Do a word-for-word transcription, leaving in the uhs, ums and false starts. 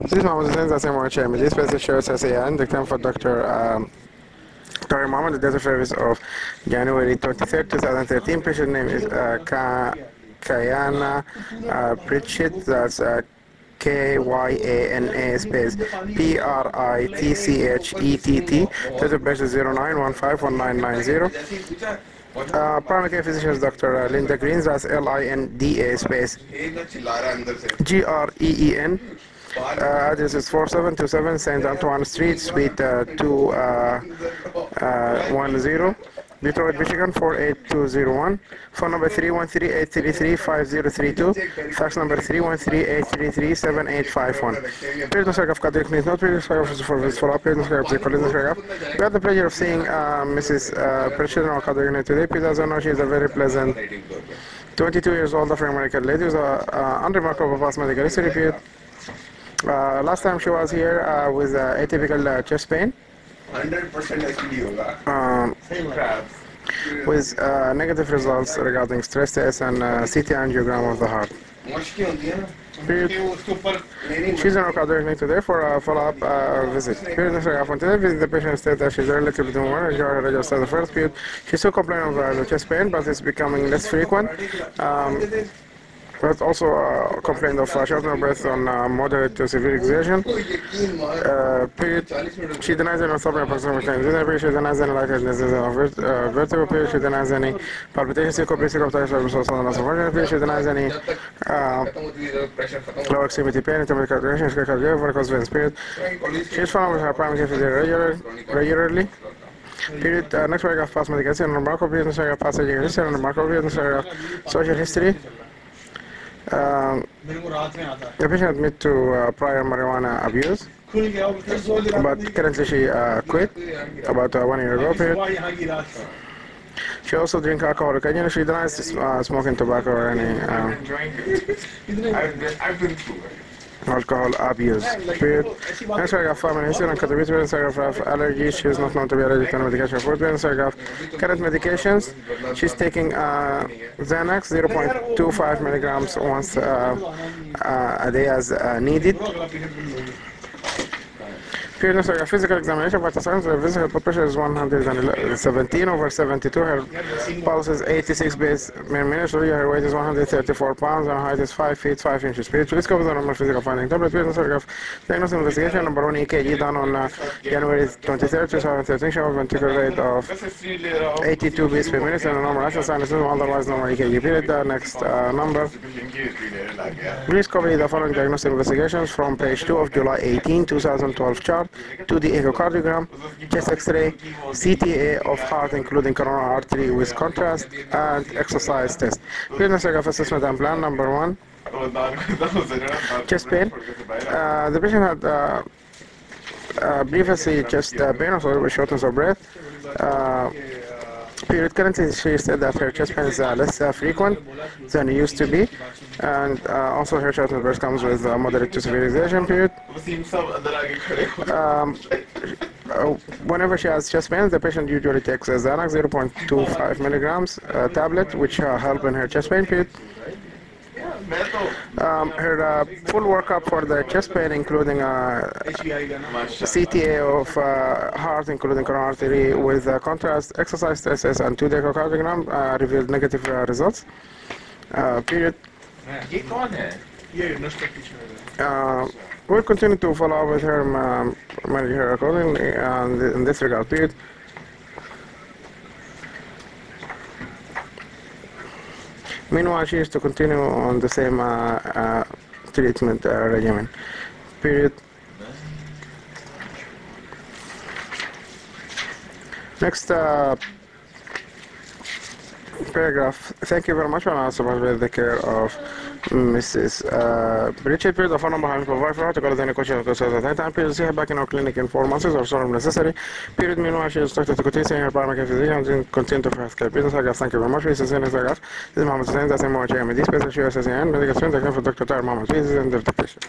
This Mohammed Hussein Zassim Warcham. This special show S A N, the time for Doctor Um, Doctor Mohammed. The date of service of January twenty-third, twenty thirteen. Patient name is uh, Ka, Kayana uh, Pritchett. That's uh, K Y A N A space P R I T C H E T T. Date of birth is zero nine one five one nine nine zero. Uh, primary care physician is Doctor Linda Green. That's L I N D A space G R E E N. Uh, address is four seven two seven Saint Antoine Street, Suite uh, two ten, Detroit, Michigan four eight two zero one. Phone number three one three, eight three three, five zero three two. Fax number three one three, eight three three, seven eight five one. Period of circle of cardiac needs, not period of circle for this follow-up, period of circle of the collision circle. We had the pleasure of seeing uh, Missus Uh, Pritchett on cardiac need today. Please also know she is a very pleasant twenty-two years old African-American lady with a uh, unremarkable past medical history period. Uh, last time she was here uh, with uh, atypical uh, chest pain. one hundred percent um, with uh, negative results regarding stress test and uh, C T angiogram of the heart. Period. She's in our cardiac today for a follow-up uh, visit. Period. Today, visit the patient state that she's relatively well. Enjoy her register the first period. She still complains of uh, the chest pain, but it's becoming less frequent. Um, but also uh, complained of uh, shortness of breath on uh, moderate to severe exertion. Uh, period. She denies any suffering approximately ten days. She denies any lightheadedness of vert uh, vertigo. Period. She denies any palpitations, syncope, syncope, period. She denies any uh, lower extremity pain, intermittent contractions, cardiac, varicose veins. Period. She is found with her primary care physician regular, regularly. Period. Uh, next paragraph, past medication, remarkable period. Next paragraph, past education, remarkable period. Next paragraph, social history. Um, the patient admitted to uh, prior marijuana abuse, but currently she uh, quit about uh, one year ago. Period. She also drinks alcohol occasionally. She denies uh, smoking tobacco or any uh, alcohol abuse. Period. Next paragraph, family history and categories. Next paragraph, allergies. She is not known to be allergic to medication for food. Next paragraph, current medications. She's taking uh, Xanax, zero point two five milligrams once uh, uh, a day as uh, needed. Period. Next paragraph, physical examination. Vital signs. Her physical blood pressure is one hundred seventeen over seventy-two. Her pulse is eighty-six beats per minute. Her weight is one hundred thirty-four pounds. Her height is five feet five inches. Period. Please cover the normal physical finding. Tablet. Period. Next paragraph, diagnosis investigation. Number one E K G done on uh, January twenty-third, twenty thirteen. Show a ventricular rate of eighty-two beats per minute and a normal access sinus, otherwise normal E K G. Period. The next uh, number. Please copy the following diagnostic investigations from page two of July eighteenth, two thousand twelve chart. To the echocardiogram, chest X-ray, C T A of heart including coronary artery with contrast, and exercise test. Business of assessment and plan. Number one, chest pain. Uh, the patient had uh, uh, previously chest uh, pain or shortness of breath. Uh, Period. Currently, she said that her chest pain is uh, less uh, frequent than it used to be, and uh, also her shortness of breath comes with uh, moderate to severe exertion. Period. Um, uh, whenever she has chest pain, the patient usually takes a Xanax, zero point two five milligrams uh, tablet, which uh, help in her chest pain. Period. Um, her uh, full workup for the chest pain, including uh, C T A of uh, heart, including coronary artery with uh, contrast, exercise tests, and two-day echocardiogram uh, revealed negative uh, results. Uh, period. Uh, we'll continue to follow up with her, um, manage her accordingly uh, in this regard. Period. Meanwhile, she is to continue on the same uh, uh, treatment uh, regimen. Period. Next uh, paragraph. Thank you very much for also with the care of Missus Uh, Pritchett. Period. The phone number I have provided for her to call any question or concerns at any time. Period. See her back in our clinic in four months or so if necessary. Period. Meanwhile, she is instructed to continue seeing her primary care physician and continue to health care. Business. I guess. Thank you very much. This is Mohammed Hussein. That's M O H M D. Special U S S A N. Medical student. For Doctor Tahir Mohammed. This is the invitation.